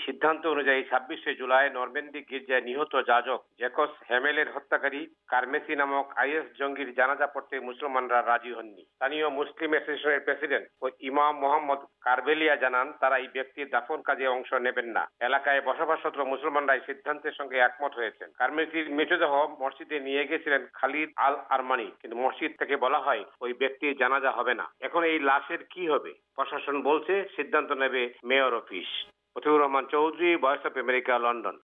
সিদ্ধান্ত অনুযায়ী ২৬শে জুলাই নরম্যান্ডি গির্জায় নিহত যাজক জ্যাকস হ্যামেলের হত্যাকারী কারমেসি নামক আইএস জঙ্গির জানাজা পড়তে মুসলমানরা রাজি হননি। স্থানীয় মুসলিম অ্যাসোসিয়েশনের প্রেসিডেন্ট ও ইমাম মোহাম্মদ কারবেলিয়া জানান, তারা এই ব্যক্তির দাফন কাজে অংশ নেবেন না। এলাকায় বসবাসরত মুসলমানরা এই সিদ্ধান্তের সঙ্গে একমত হয়েছেন। কারমেসির মৃতদেহ মসজিদে নিয়ে গেছিলেন খালিদ আল আরমানি, কিন্তু মসজিদ থেকে বলা হয় ওই ব্যক্তির জানাজা হবে না। এখন এই লাশের কি হবে? প্রশাসন বলছে সিদ্ধান্ত নেবে mayor office. Fatiur Rahman Chowdhury, Voice of America, London.